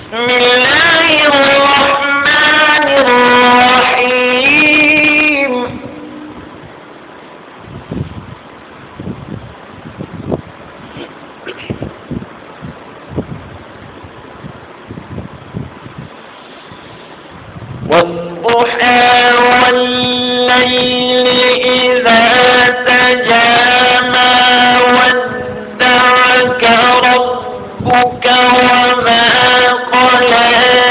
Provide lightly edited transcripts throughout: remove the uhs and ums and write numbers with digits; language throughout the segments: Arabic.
بسم الله الرحمن الرحيم. والضحى والليل إذا سجى ما ودعك ربك وما قلى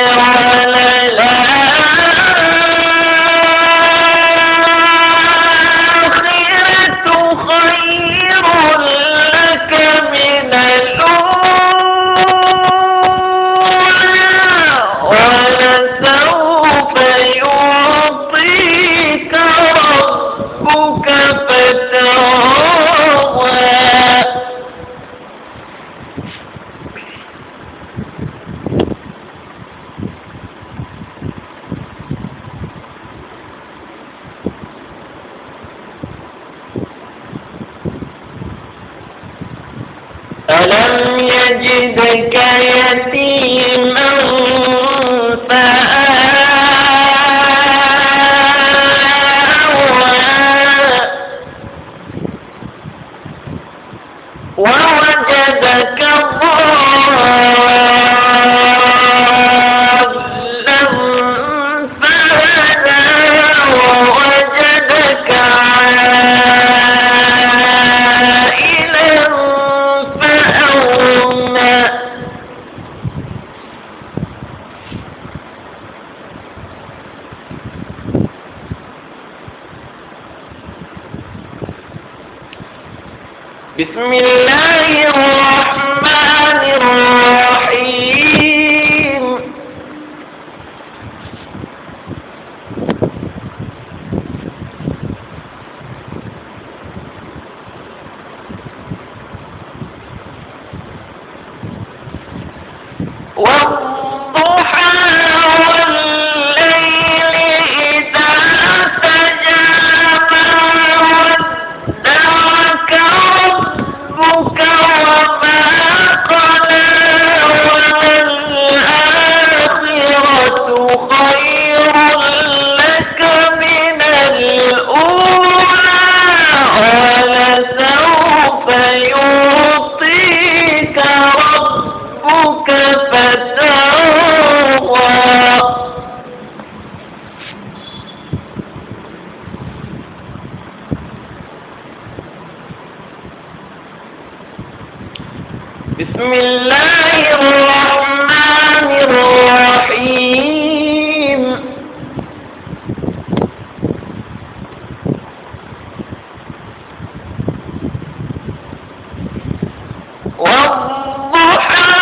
وللآخرة خير لك من الأولى ولسوف يعطيك ربك فترضى. ألم يجدك يتيما فآوى ووجدك ضالا فهدى ووجدك عائلا فأغنى. بسم الله الرحمن الرحيم. والضحى والليل إذا سجى ما ودعك ربك وما قلى وللآخرة خير لك من الأولى ولسوف يعطيك ربك فترضى. بسم الله الرحمن الرحيم. والضحى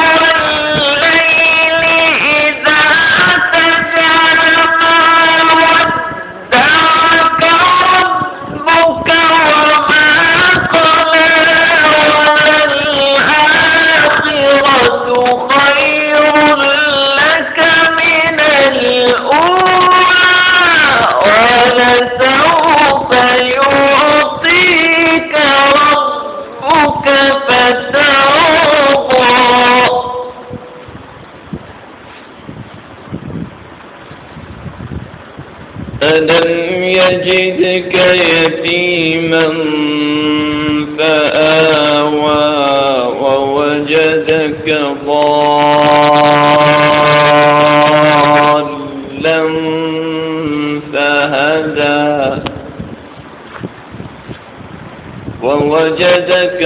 والليل إذا سجى ما ودعك ربك وما قلى وللآخرة خير لك من الأولى ولسوف يعطيك ربك فترضى. ألم يجدك يتيما فآوى ووجدك ضالا فهدى ووجدك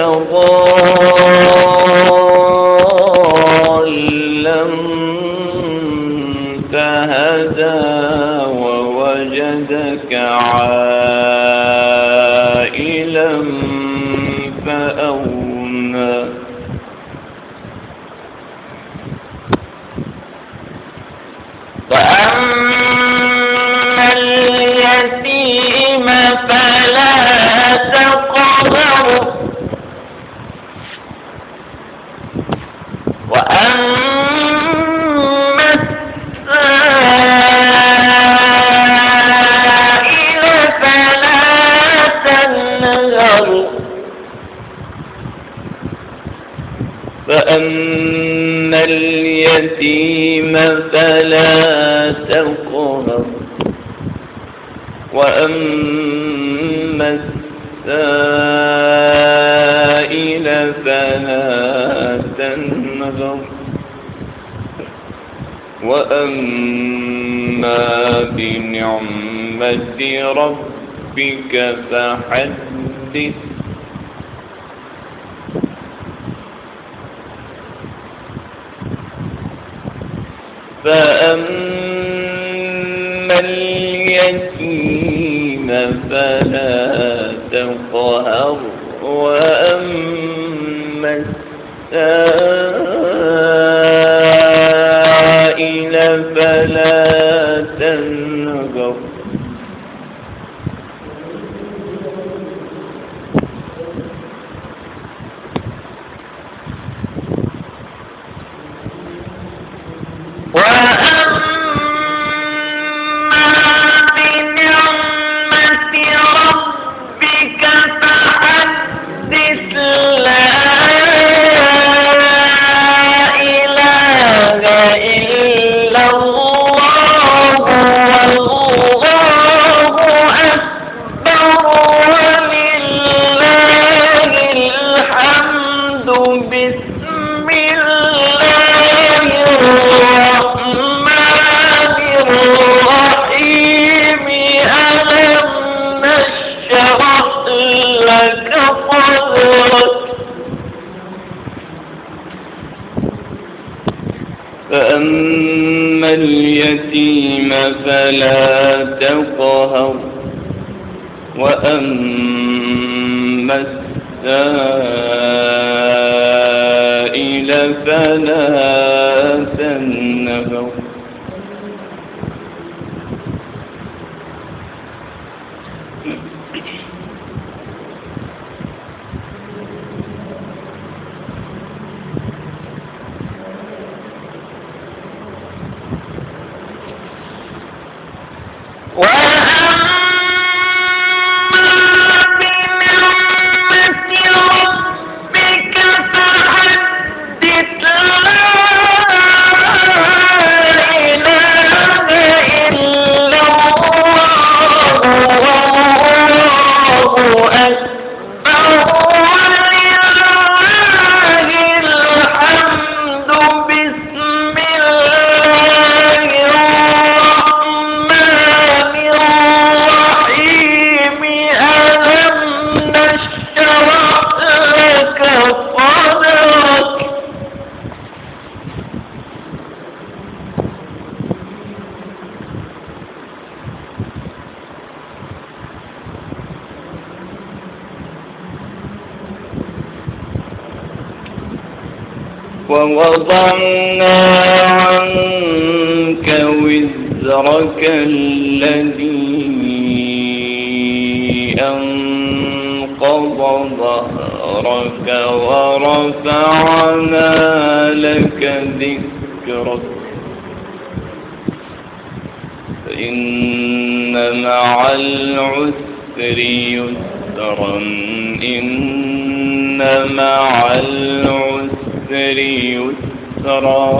ضالا فهدى ووجدك عائلا فأغنى. وأما اليتيم فلا تقهر فأما اليتيم فلا تقهر وأما السائل فلا تنهر وأما بنعمة ربك فحدث فأما اليتيم فلا تقهر وأما السائل فلا تنهر فأما اليتيم فلا تقهر وأما السائل فلا تنهر ووضعنا عنك وزرك الذي أنقض ظهرك ورفعنا لك ذكرك فإن مع العسر يسرا إن مع العسر يسرا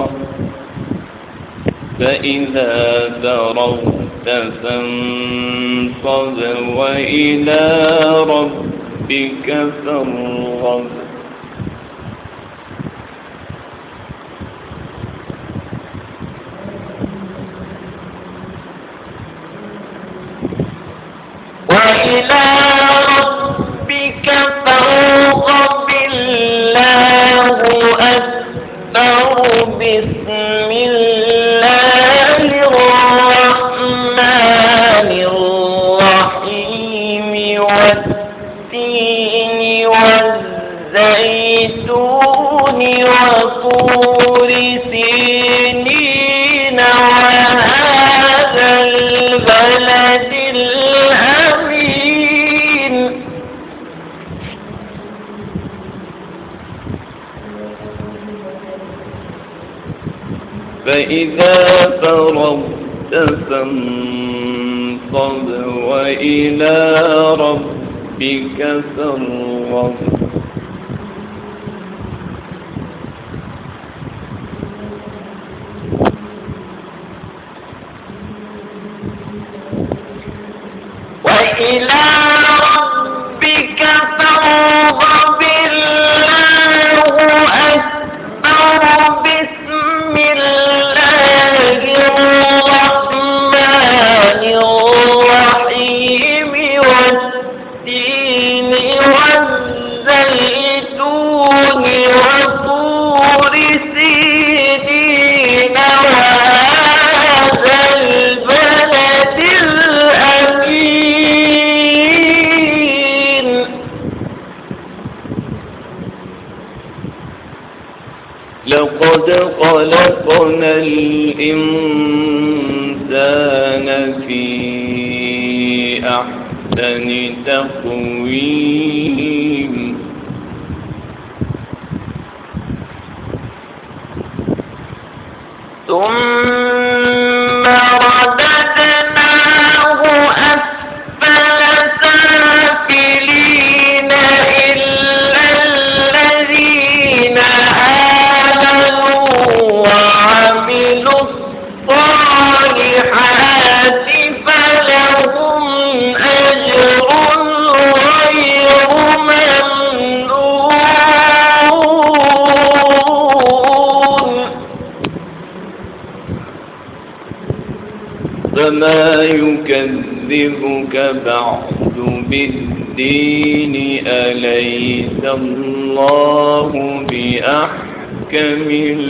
فإذا فرغت فانصب وإلى ربك فارغب وإلى ربك فارغب الله أكبر بسم الله الرحمن الرحيم والتين والزيتون وطور سينين وهذا البلد الأمين فإذا فرغت فانصب وإلى ربك فارغب لقد خلقنا الإنسان في أحسن تقويم ثم رددناه أسفل سافلين إلا الذين آمنوا وعملوا الصالحات فلهم أجر غير ممنون فما يكذبك بعد بالدين أليس الله بأحكم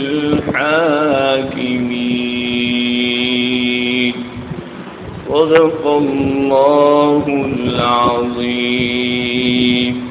الحاكمين صدق الله العظيم.